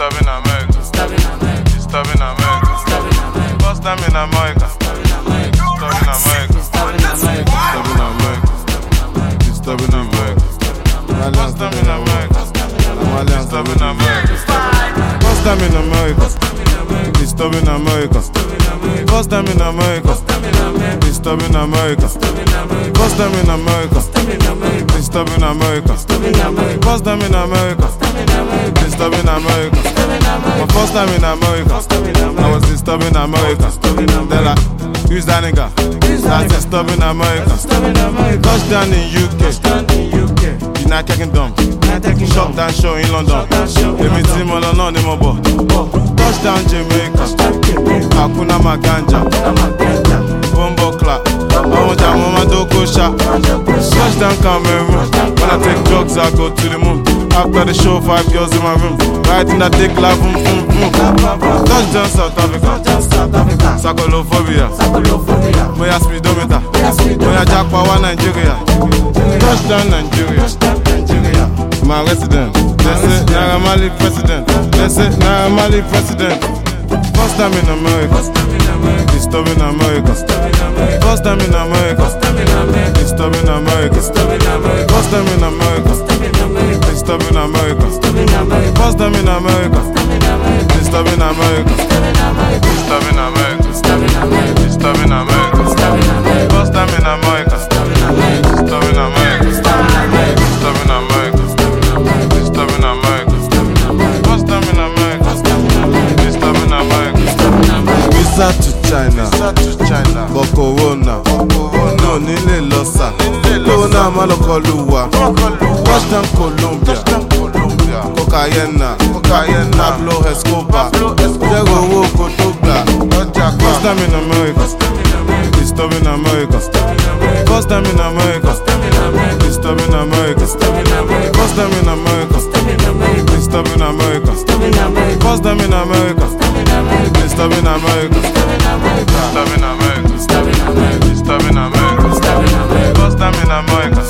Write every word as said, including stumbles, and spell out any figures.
Disturbing America. Disturbing America. First time in America. Disturbing America. Disturbing America. Disturbing America. First time in America. Disturbing America. First time in America. Disturbing America. First time in America. Disturbing America. First time in America. Disturbing America. First time in America. Disturbing America. My first time in America, I was disturbing America. They're like, who's that nigga? That's disturbing America. Touchdown in U K, United Kingdom. Shop down show in London. Let me see my London in my boy. Touchdown Jamaica, Hakuna Maganja, Bombo clap. I want that mama do go shot. Touchdown Cameroon. When I take drugs, I go to the moon. After the show, five girls in my room. Riding that dick like boom, boom, boom. Touchdown South Africa. Sakolophobia. Moya speedometer. Moya jack power Nigeria. Touchdown Nigeria. My resident. They say Naira Marley president. They say Naira Marley president. First time in America. Disturbing America. First time in America. Disturbing America. First time in America. Disturbing America. First time in America. Disturbing America. Disturbing America. Disturbing America. First time in America. Disturbing America. Disturbing America. Disturbing America. First time in America. Disturbing America. Visa to China. For Corona. No nile losa. Corona malokoluwa. Touchdown Colombia. Cocaine. Pablo Escobar. Tego Cotobla. First time in America. Disturbing America. First time in America. Disturbing America. First time in America. Disturbing America. First time in America. Disturbing America. Disturbing America. Disturbing America. First time in America.